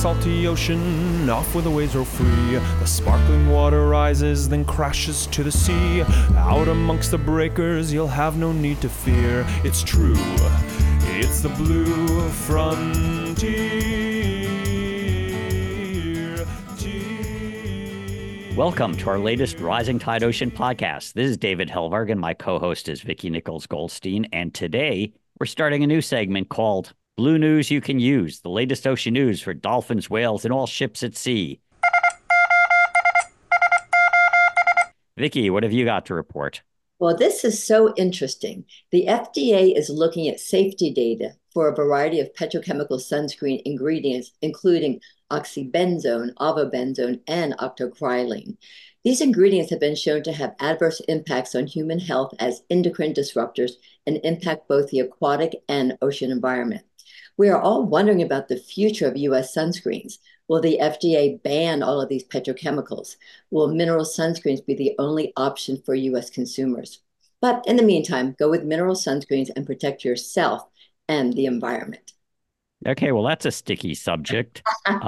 salty ocean, off where the waves roll free. The sparkling water rises, then crashes to the sea. Out amongst the breakers, you'll have no need to fear. It's true, it's the blue frontier. Welcome to our latest Rising Tide Ocean podcast. This is David Helvarg, and my co-host is Vicki Nichols-Goldstein. And today, we're starting a new segment called Blue News You Can Use, the latest ocean news for dolphins, whales, and all ships at sea. Vicki, what have you got to report? Well, this is so interesting. The FDA is looking at safety data for a variety of petrochemical sunscreen ingredients, including oxybenzone, avobenzone, and octocrylene. These ingredients have been shown to have adverse impacts on human health as endocrine disruptors and impact both the aquatic and ocean environment. We are all wondering about the future of U.S. sunscreens. Will the FDA ban all of these petrochemicals? Will mineral sunscreens be the only option for U.S. consumers? But in the meantime, go with mineral sunscreens and protect yourself and the environment. Okay, well, that's a sticky subject.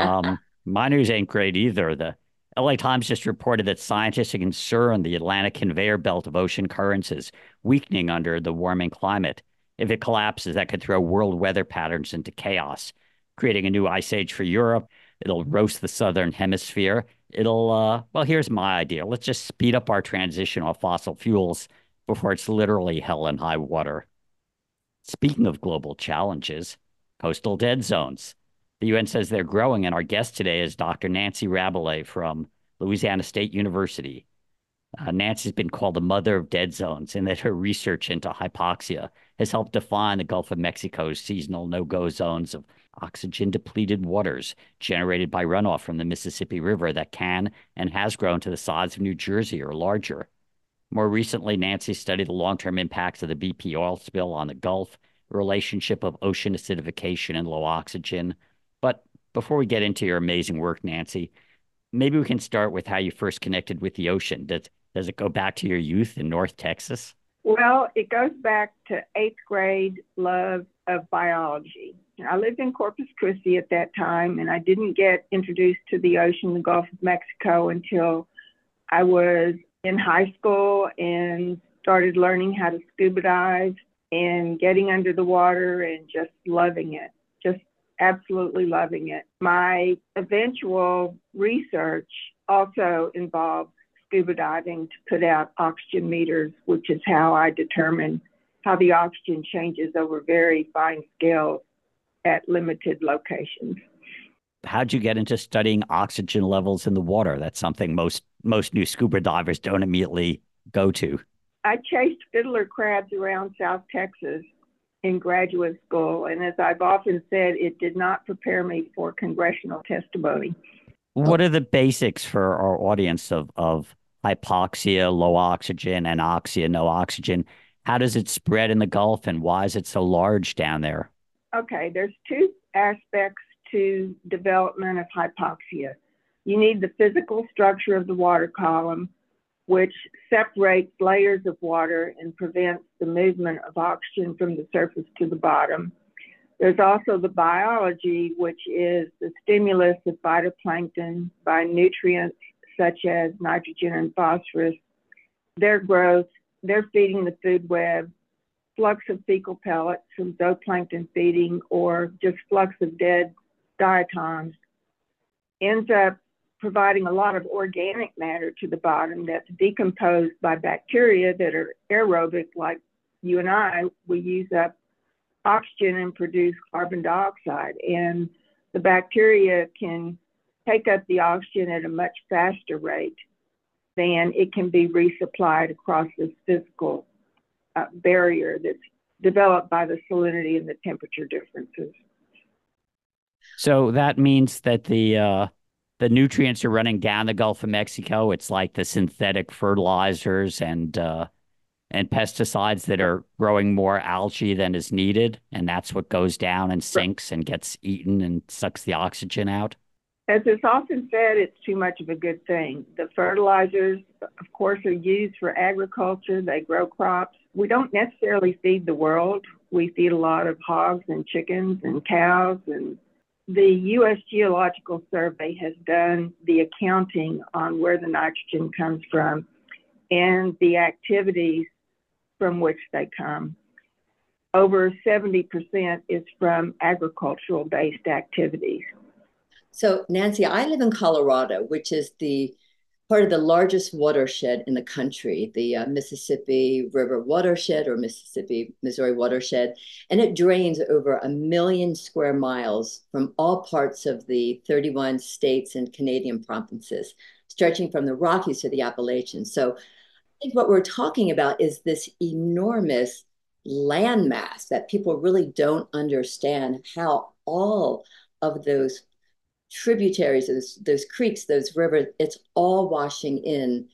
My news ain't great either. The LA Times just reported that scientists are concerned the Atlantic conveyor belt of ocean currents is weakening under the warming climate. If it collapses, that could throw world weather patterns into chaos, creating a new ice age for Europe. It'll roast the southern hemisphere. Well, here's my idea. Let's just speed up our transition off fossil fuels before it's literally hell and high water. Speaking of global challenges, coastal dead zones. The UN says they're growing, and our guest today is Dr. Nancy Rabelais from Louisiana State University. Nancy's been called the mother of dead zones, in that her research into hypoxia has helped define the Gulf of Mexico's seasonal no-go zones of oxygen-depleted waters generated by runoff from the Mississippi River that can and has grown to the size of New Jersey or larger. More recently, Nancy studied the long-term impacts of the BP oil spill on the Gulf, the relationship of ocean acidification and low oxygen. But before we get into your amazing work, Nancy, maybe we can start with how you first connected with the ocean. Does it go back to your youth in North Texas? Well, it goes back to eighth grade love of biology. I lived in Corpus Christi at that time, and I didn't get introduced to the ocean, the Gulf of Mexico, until I was in high school and started learning how to scuba dive and getting under the water and just loving it, just absolutely loving it. My eventual research also involved scuba diving to put out oxygen meters, which is how I determine how the oxygen changes over very fine scales at limited locations. How'd you get into studying oxygen levels in the water? That's something most new scuba divers don't immediately go to. I chased fiddler crabs around South Texas in graduate school, and as I've often said, it did not prepare me for congressional testimony. What are the basics for our audience of hypoxia, low oxygen, anoxia, no oxygen? How does it spread in the Gulf, and why is it so large down there? Okay, there's two aspects to development of hypoxia. You need the physical structure of the water column, which separates layers of water and prevents the movement of oxygen from the surface to the bottom. There's also the biology, which is the stimulus of phytoplankton by nutrients such as nitrogen and phosphorus. Their growth, they're feeding the food web, flux of fecal pellets from zooplankton feeding, or just flux of dead diatoms, ends up providing a lot of organic matter to the bottom that's decomposed by bacteria that are aerobic, like you and I. We use up oxygen and produce carbon dioxide, and the bacteria can take up the oxygen at a much faster rate than it can be resupplied across this physical barrier that's developed by the salinity and the temperature differences. So that means that the nutrients are running down the Gulf of Mexico. It's like the synthetic fertilizers and pesticides that are growing more algae than is needed, and that's what goes down and sinks and gets eaten and sucks the oxygen out. As is often said, it's too much of a good thing. The fertilizers, of course, are used for agriculture. They grow crops. We don't necessarily feed the world. We feed a lot of hogs and chickens and cows and the U.S. Geological Survey has done the accounting on where the nitrogen comes from and the activities from which they come. Over 70% is from agricultural-based activities. So, Nancy, I live in Colorado, which is the part of the largest watershed in the country, the Mississippi River watershed or Mississippi Missouri watershed, and it drains over 1 million square miles from all parts of the 31 states and Canadian provinces, stretching from the Rockies to the Appalachians. So, I think what we're talking about is this enormous landmass that people really don't understand how all of those tributaries, those creeks, those rivers, it's all washing in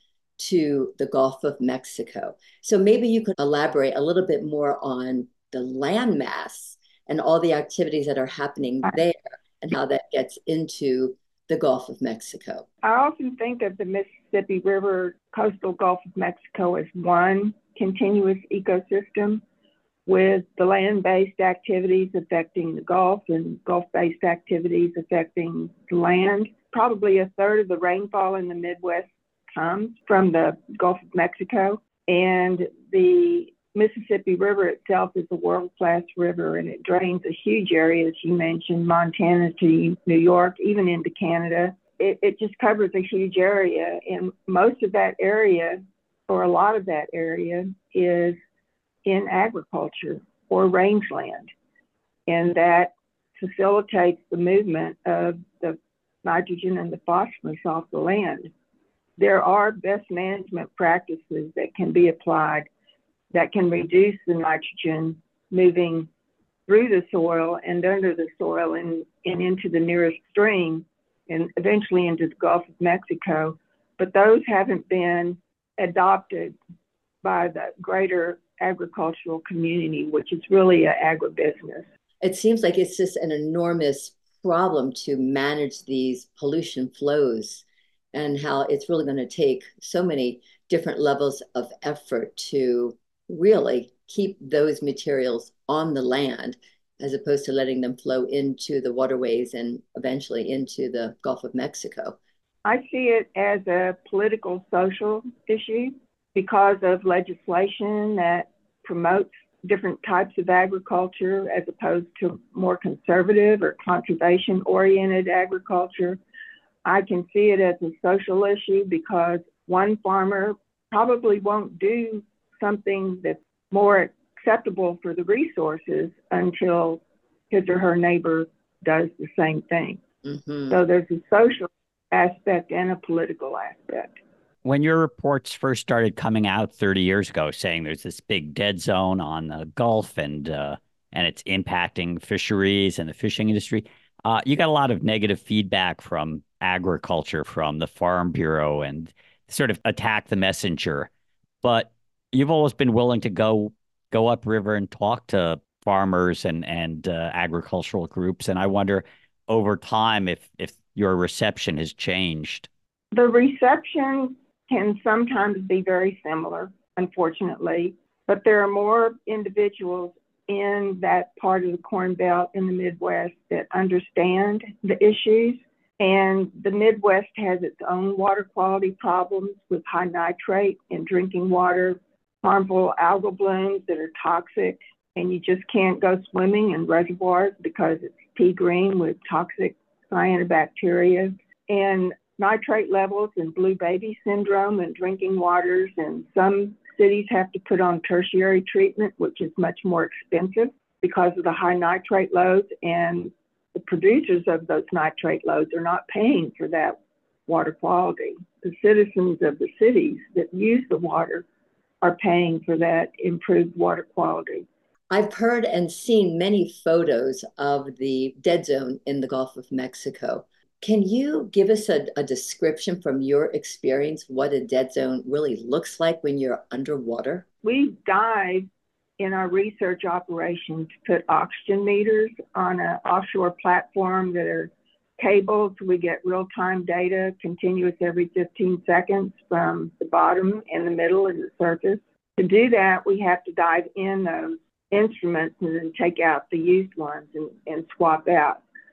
to the Gulf of Mexico. So maybe you could elaborate a little bit more on the landmass and all the activities that are happening there and how that gets into the Gulf of Mexico. I often think of the Mississippi River coastal Gulf of Mexico as one continuous ecosystem, with the land-based activities affecting the Gulf and Gulf-based activities affecting the land. Probably a third of the rainfall in the Midwest comes from the Gulf of Mexico. And the Mississippi River itself is a world-class river, and it drains a huge area, as you mentioned, Montana to New York, even into Canada. It just covers a huge area, and most of that area, or a lot of that area, is in agriculture or rangeland, and that facilitates the movement of the nitrogen and the phosphorus off the land. There are best management practices that can be applied that can reduce the nitrogen moving through the soil and under the soil and into the nearest stream and eventually into the Gulf of Mexico, but those haven't been adopted by the greater agricultural community, which is really an agribusiness. It seems like it's just an enormous problem to manage these pollution flows and how it's really going to take so many different levels of effort to really keep those materials on the land as opposed to letting them flow into the waterways and eventually into the Gulf of Mexico. I see it as a political social issue because of legislation that promotes different types of agriculture as opposed to more conservative or conservation-oriented agriculture. I can see it as a social issue because one farmer probably won't do something that's more acceptable for the resources until his or her neighbor does the same thing. Mm-hmm. So there's a social aspect and a political aspect. When your reports first started coming out 30 years ago, saying there's this big dead zone on the Gulf and it's impacting fisheries and the fishing industry, you got a lot of negative feedback from agriculture, from the Farm Bureau, and sort of attack the messenger. But you've always been willing to go upriver and talk to farmers and agricultural groups. And I wonder over time if your reception has changed. The reception can sometimes be very similar, unfortunately, but there are more individuals in that part of the Corn Belt in the Midwest that understand the issues. And the Midwest has its own water quality problems with high nitrate in drinking water, harmful algal blooms that are toxic, and you just can't go swimming in reservoirs because it's pea green with toxic cyanobacteria. And nitrate levels and blue baby syndrome in drinking waters, and some cities have to put on tertiary treatment, which is much more expensive because of the high nitrate loads, and the producers of those nitrate loads are not paying for that water quality. The citizens of the cities that use the water are paying for that improved water quality. I've heard and seen many photos of the dead zone in the Gulf of Mexico. Can you give us a description from your experience what a dead zone really looks like when you're underwater? We dive in our research operation to put oxygen meters on an offshore platform that are cabled so we get real-time data, continuous every 15 seconds from the bottom and the middle and the surface. To do that, we have to dive in those instruments and then take out the used ones and swap out.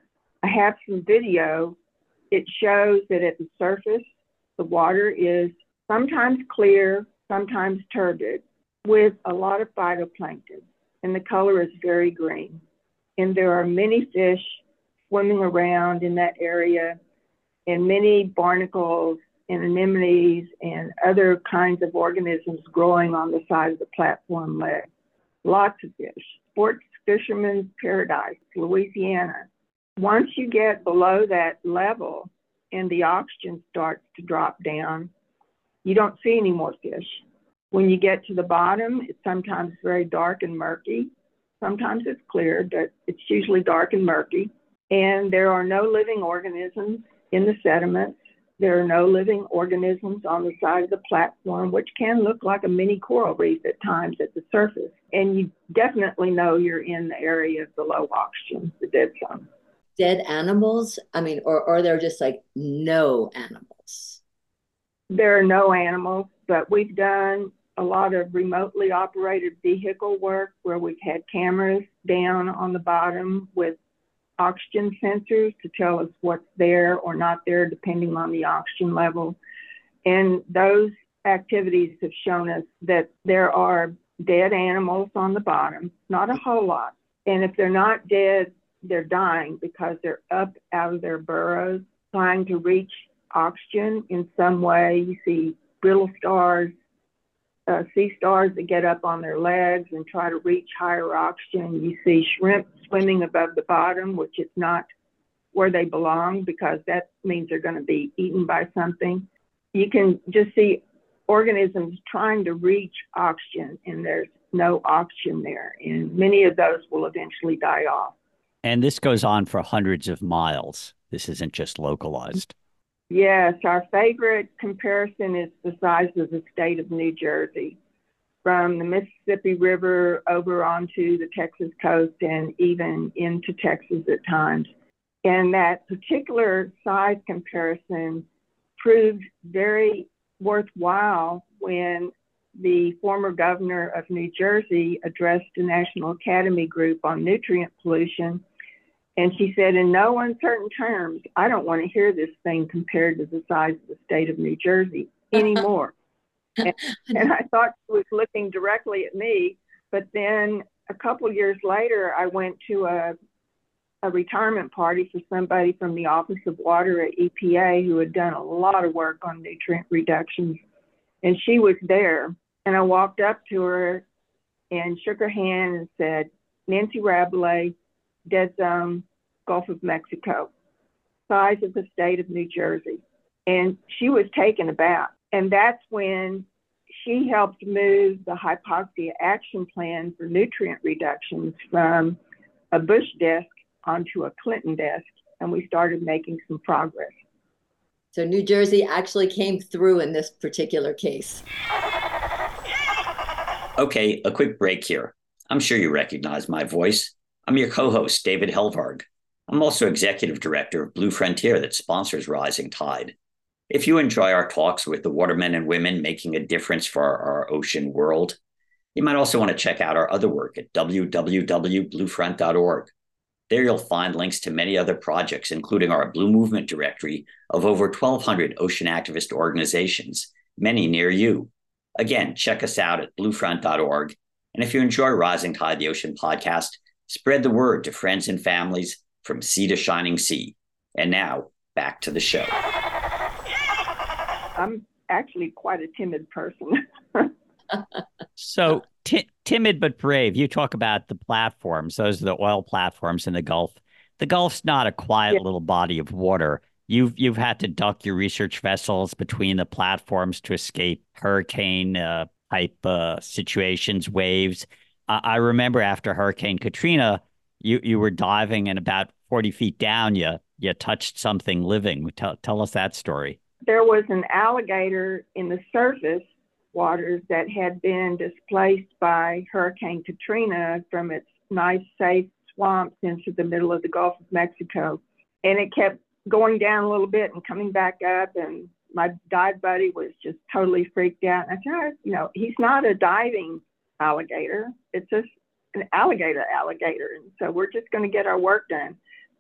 I have some video. It shows that at the surface, the water is sometimes clear, sometimes turbid, with a lot of phytoplankton, and the color is very green. And there are many fish swimming around in that area, and many barnacles and anemones and other kinds of organisms growing on the side of the platform ledge. Lots of fish. Sports fisherman's paradise, Louisiana. Once you get below that level and the oxygen starts to drop down, you don't see any more fish. When you get to the bottom, it's sometimes very dark and murky. Sometimes it's clear, but it's usually dark and murky. And there are no living organisms in the sediments. There are no living organisms on the side of the platform, which can look like a mini coral reef at times at the surface. And you definitely know you're in the area of the low oxygen, the dead zone. Dead animals? I mean, or are there just like no animals? There are no animals, but we've done a lot of remotely operated vehicle work where we've had cameras down on the bottom with oxygen sensors to tell us what's there or not there, depending on the oxygen level. And those activities have shown us that there are dead animals on the bottom, not a whole lot. And if they're not dead, they're dying because they're up out of their burrows, trying to reach oxygen in some way. You see brittle stars, sea stars that get up on their legs and try to reach higher oxygen. You see shrimp swimming above the bottom, which is not where they belong because that means they're going to be eaten by something. You can just see organisms trying to reach oxygen, and there's no oxygen there. And many of those will eventually die off. And this goes on for hundreds of miles. This isn't just localized. Yes, our favorite comparison is the size of the state of New Jersey, from the Mississippi River over onto the Texas coast and even into Texas at times. And that particular size comparison proved very worthwhile when the former governor of New Jersey addressed the National Academy group on nutrient pollution. And she said, in no uncertain terms, I don't want to hear this thing compared to the size of the state of New Jersey anymore. and I thought she was looking directly at me. But then a couple years later, I went to a retirement party for somebody from the Office of Water at EPA who had done a lot of work on nutrient reductions. And she was there. And I walked up to her and shook her hand and said, Nancy Rabelais, dead zone, Gulf of Mexico, size of the state of New Jersey. And she was taken aback. And that's when she helped move the hypoxia action plan for nutrient reductions from a Bush desk onto a Clinton desk. And we started making some progress. So New Jersey actually came through in this particular case. Okay, a quick break here. I'm sure you recognize my voice. I'm your co-host, David Helvarg. I'm also executive director of Blue Frontier that sponsors Rising Tide. If you enjoy our talks with the watermen and women making a difference for our ocean world, you might also want to check out our other work at www.bluefront.org. There you'll find links to many other projects, including our Blue Movement directory of over 1,200 ocean activist organizations, many near you. Again, check us out at bluefront.org. And if you enjoy Rising Tide, the Ocean podcast, spread the word to friends and families from sea to shining sea. And now, back to the show. I'm actually quite a timid person. So timid but brave. You talk about the platforms. Those are the oil platforms in the Gulf. The Gulf's not a quiet little body of water. You've had to duck your research vessels between the platforms to escape hurricane type situations, waves. I remember after Hurricane Katrina, you were diving, and about 40 feet down, you touched something living. Tell us that story. There was an alligator in the surface waters that had been displaced by Hurricane Katrina from its nice, safe swamps into the middle of the Gulf of Mexico. And it kept going down a little bit and coming back up. And my dive buddy was just totally freaked out. And I said, he's not a diving alligator. It's just an alligator. And so we're just going to get our work done.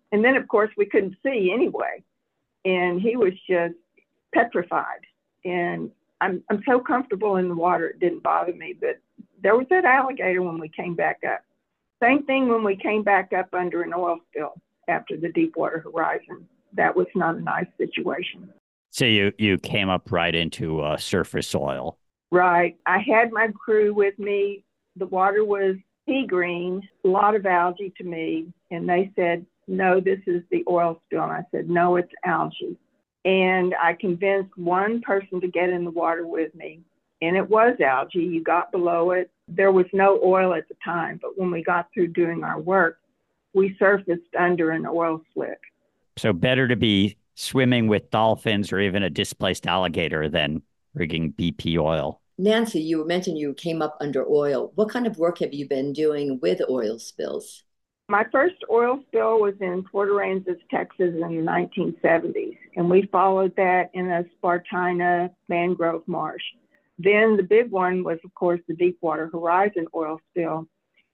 And then, of course, we couldn't see anyway. And he was just petrified. And I'm so comfortable in the water, it didn't bother me. But there was that alligator when we came back up. Same thing when we came back up under an oil spill after the Deepwater Horizon. That was not a nice situation. So you came up right into surface oil. Right. I had my crew with me. The water was pea green, a lot of algae to me. And they said, no, this is the oil spill. And I said, no, it's algae. And I convinced one person to get in the water with me. And it was algae. You got below it. There was no oil at the time. But when we got through doing our work, we surfaced under an oil slick. So better to be swimming with dolphins or even a displaced alligator than rigging BP oil. Nancy, you mentioned you came up under oil. What kind of work have you been doing with oil spills? My first oil spill was in Port Aransas, Texas in the 1970s, and we followed that in a Spartina mangrove marsh. Then the big one was, of course, the Deepwater Horizon oil spill,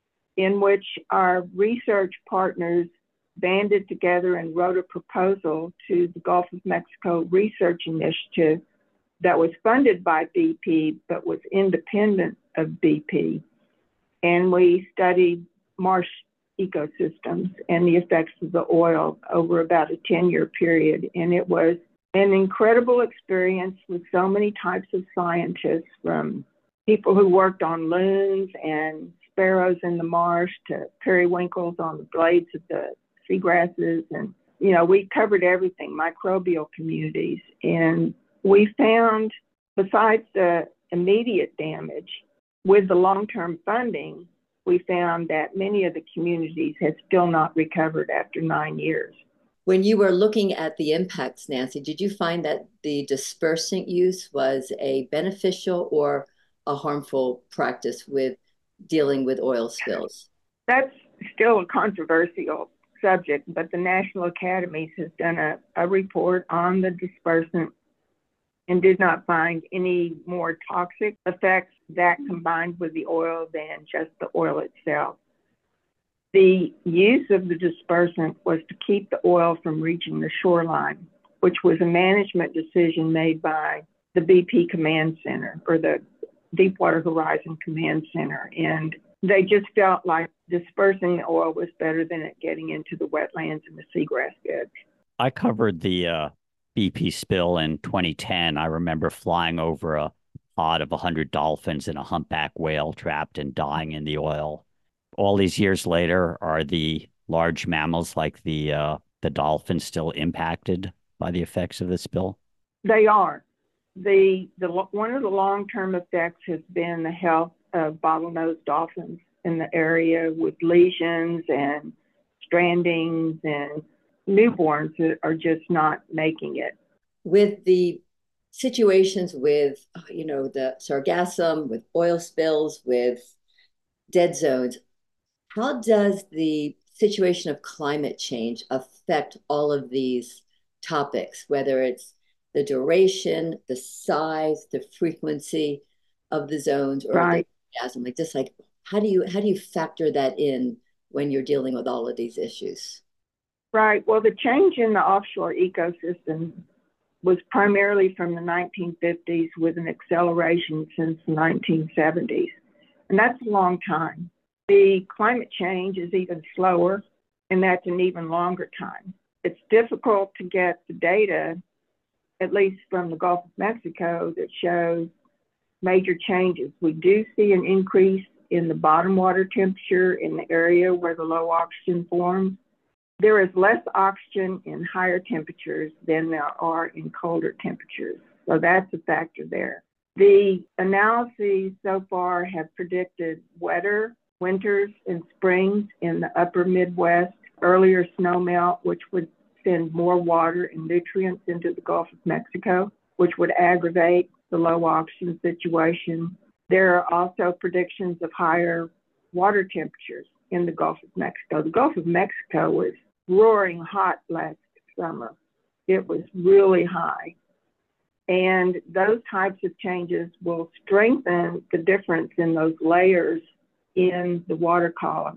in which our research partners banded together and wrote a proposal to the Gulf of Mexico Research Initiative that was funded by BP, but was independent of BP. And we studied marsh ecosystems and the effects of the oil over about a 10-year period. And it was an incredible experience with so many types of scientists, from people who worked on loons and sparrows in the marsh to periwinkles on the blades of the seagrasses. And, we covered everything, microbial communities. And we found, besides the immediate damage, with the long-term funding, we found that many of the communities had still not recovered after 9 years. When you were looking at the impacts, Nancy, did you find that the dispersant use was a beneficial or a harmful practice with dealing with oil spills? That's still a controversial subject, but the National Academies has done a report on the dispersant and did not find any more toxic effects that combined with the oil than just the oil itself. The use of the dispersant was to keep the oil from reaching the shoreline, which was a management decision made by the BP Command Center, or the Deepwater Horizon Command Center. And they just felt like dispersing the oil was better than it getting into the wetlands and the seagrass beds. I covered the BP spill in 2010. I remember flying over a pod of 100 dolphins and a humpback whale trapped and dying in the oil. All these years later, are the large mammals like the dolphins still impacted by the effects of the spill? They are. One of the long-term effects has been the health of bottlenose dolphins in the area, with lesions and strandings, and newborns that are just not making it. With the situations with, the sargassum, with oil spills, with dead zones, how does the situation of climate change affect all of these topics, whether it's the duration, the size, the frequency of the zones, or right. the sargassum? How do you factor that in when you're dealing with all of these issues? Right. Well, the change in the offshore ecosystem was primarily from the 1950s, with an acceleration since the 1970s. And that's a long time. The climate change is even slower, and that's an even longer time. It's difficult to get the data, at least from the Gulf of Mexico, that shows major changes. We do see an increase in the bottom water temperature in the area where the low oxygen forms. There is less oxygen in higher temperatures than there are in colder temperatures. So that's a factor there. The analyses so far have predicted wetter winters and springs in the upper Midwest, earlier snowmelt, which would send more water and nutrients into the Gulf of Mexico, which would aggravate the low oxygen situation. There are also predictions of higher water temperatures in the Gulf of Mexico. The Gulf of Mexico was roaring hot last summer. It was really high. And those types of changes will strengthen the difference in those layers in the water column.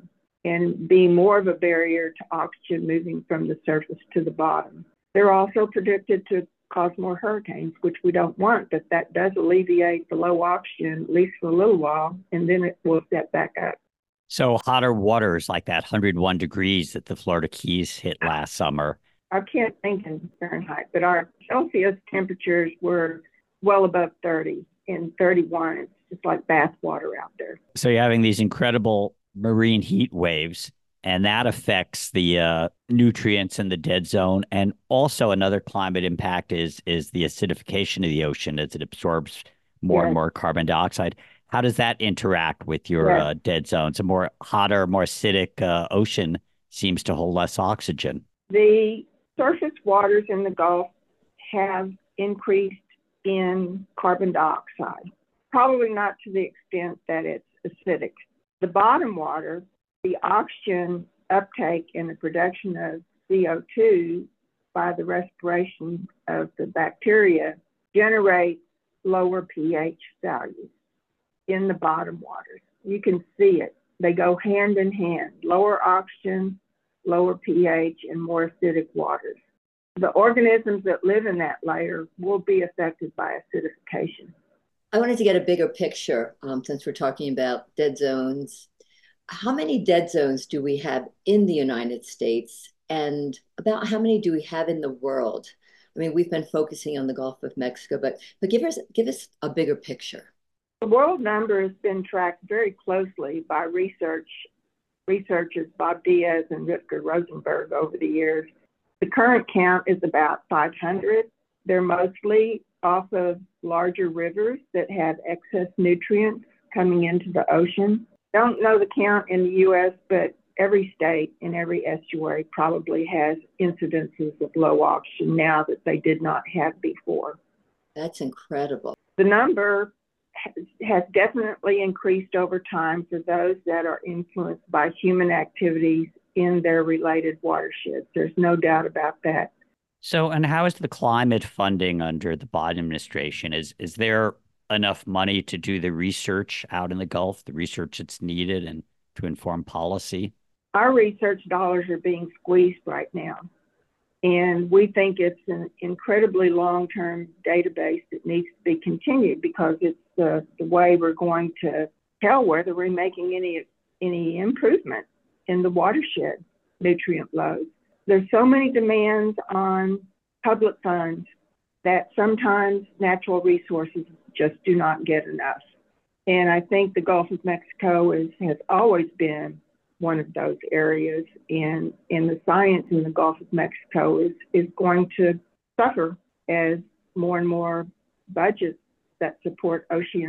and be more of a barrier to oxygen moving from the surface to the bottom. They're also predicted to cause more hurricanes, which we don't want, but that does alleviate the low oxygen, at least for a little while, and then it will step back up. So hotter waters like that 101 degrees that the Florida Keys hit last summer. I can't think in Fahrenheit, but our Celsius temperatures were well above 30 and 31. It's just like bath water out there. So you're having these incredible marine heat waves, and that affects the nutrients in the dead zone. And also another climate impact is the acidification of the ocean as it absorbs more and more carbon dioxide. How does that interact with your dead zones? A more hotter, more acidic ocean seems to hold less oxygen. The surface waters in the Gulf have increased in carbon dioxide, probably not to the extent that it's acidic. The bottom water, the oxygen uptake and the production of CO2 by the respiration of the bacteria generates lower pH values in the bottom waters. You can see it. They go hand in hand, lower oxygen, lower pH, and more acidic waters. The organisms that live in that layer will be affected by acidification. I wanted to get a bigger picture since we're talking about dead zones. How many dead zones do we have in the United States, and about how many do we have in the world? I mean, we've been focusing on the Gulf of Mexico, but give us a bigger picture. The world number has been tracked very closely by researchers Bob Diaz and Rutger Rosenberg over the years. The current count is about 500. They're mostly off of larger rivers that have excess nutrients coming into the ocean. Don't know the count in the U.S., but every state and every estuary probably has incidences of low oxygen now that they did not have before. That's incredible. The number has definitely increased over time for those that are influenced by human activities in their related watersheds. There's no doubt about that. So, and how is the climate funding under the Biden administration? Is there enough money to do the research out in the Gulf, the research that's needed and to inform policy? Our research dollars are being squeezed right now. And we think it's an incredibly long-term database that needs to be continued because it's the way we're going to tell whether we're making any improvement in the watershed nutrient loads. There's so many demands on public funds that sometimes natural resources just do not get enough. And I think the Gulf of Mexico has always been one of those areas, and the science in the Gulf of Mexico is going to suffer as more and more budgets that support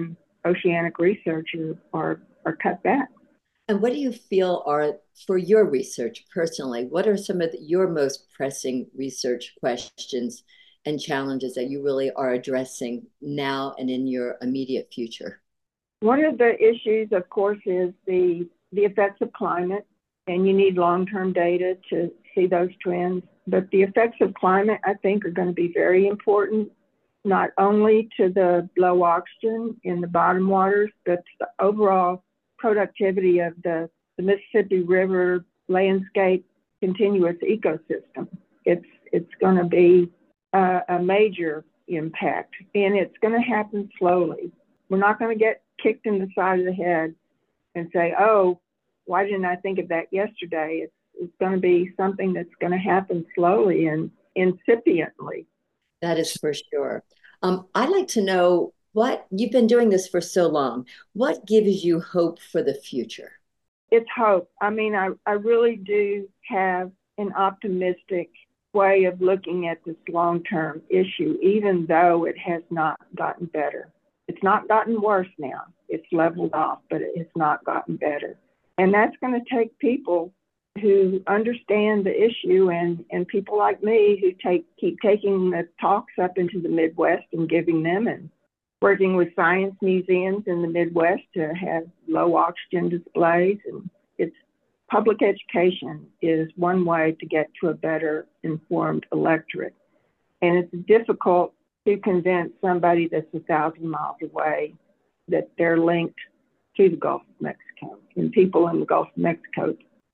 oceanic research are cut back. And what do you feel are, for your research personally, what are some of your most pressing research questions and challenges that you really are addressing now and in your immediate future? One of the issues, of course, is the effects of climate, and you need long-term data to see those trends. But the effects of climate, I think, are going to be very important, not only to the low oxygen in the bottom waters, but to the overall productivity of the Mississippi River landscape continuous ecosystem. It's going to be a major impact, and it's going to happen slowly. We're not going to get kicked in the side of the head and say, oh, why didn't I think of that yesterday? It's going to be something that's going to happen slowly and incipiently. That is for sure. I'd like to know, what you've been doing this for so long, what gives you hope for the future? It's hope. I mean, I really do have an optimistic way of looking at this long-term issue, even though it has not gotten better. It's not gotten worse now. It's leveled off, but it's not gotten better. And that's going to take people who understand the issue and people like me who keep taking the talks up into the Midwest and giving them, and working with science museums in the Midwest to have low oxygen displays. And it's public education is one way to get to a better informed electorate. And it's difficult to convince somebody that's 1,000 miles away that they're linked to the Gulf of Mexico. And people in the Gulf of Mexico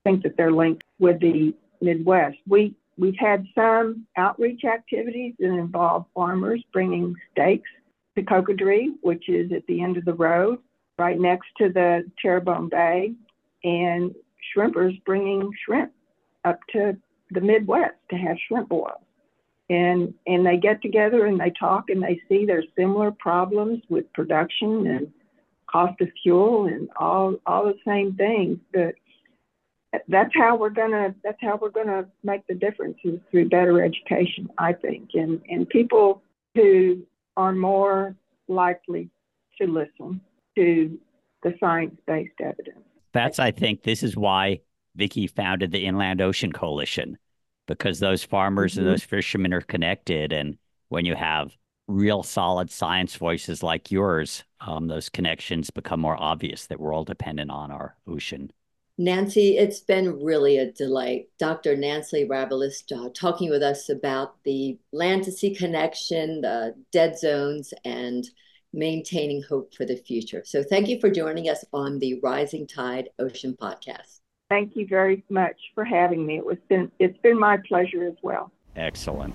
think that they're linked with the Midwest. We've had some outreach activities that involve farmers bringing steaks to Cocodrie, which is at the end of the road, right next to the Terrebonne Bay, and shrimpers bringing shrimp up to the Midwest to have shrimp boils. And they get together and they talk and they see there's similar problems with production and cost of fuel and all the same things. But that's how we're gonna make the differences, through better education, I think, and people who are more likely to listen to the science-based evidence. I think this is why Vicki founded the Inland Ocean Coalition, because those farmers and those fishermen are connected. And when you have real solid science voices like yours, those connections become more obvious, that we're all dependent on our ocean. Nancy, it's been really a delight. Dr. Nancy Ravelish talking with us about the land to sea connection, the dead zones, and maintaining hope for the future. So thank you for joining us on the Rising Tide Ocean Podcast. Thank you very much for having me. It's been my pleasure as well. Excellent.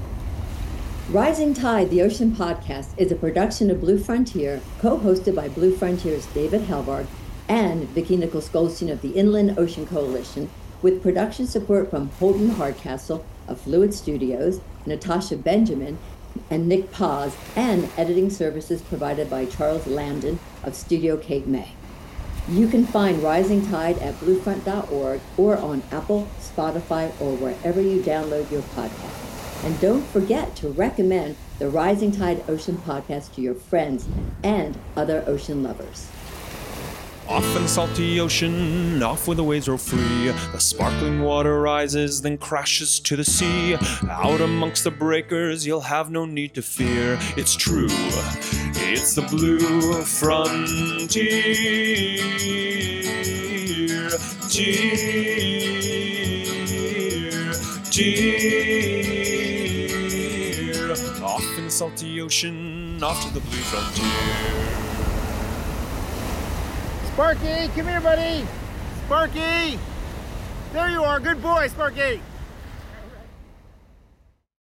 Rising Tide, the Ocean Podcast, is a production of Blue Frontier, co-hosted by Blue Frontier's David Helvard and Vicki Nichols Goldstein of the Inland Ocean Coalition, with production support from Holden Hardcastle of Fluid Studios, Natasha Benjamin, and Nick Paz, and editing services provided by Charles Landon of Studio Cape May. You can find Rising Tide at bluefront.org or on Apple, Spotify, or wherever you download your podcast. And don't forget to recommend the Rising Tide Ocean Podcast to your friends and other ocean lovers. Off in the salty ocean, off where the waves roll free. The sparkling water rises, then crashes to the sea. Out amongst the breakers, you'll have no need to fear. It's true, it's the Blue Frontier. Off in the salty ocean, off to the Blue Frontier. Sparky, come here, buddy. Sparky! There you are. Good boy, Sparky.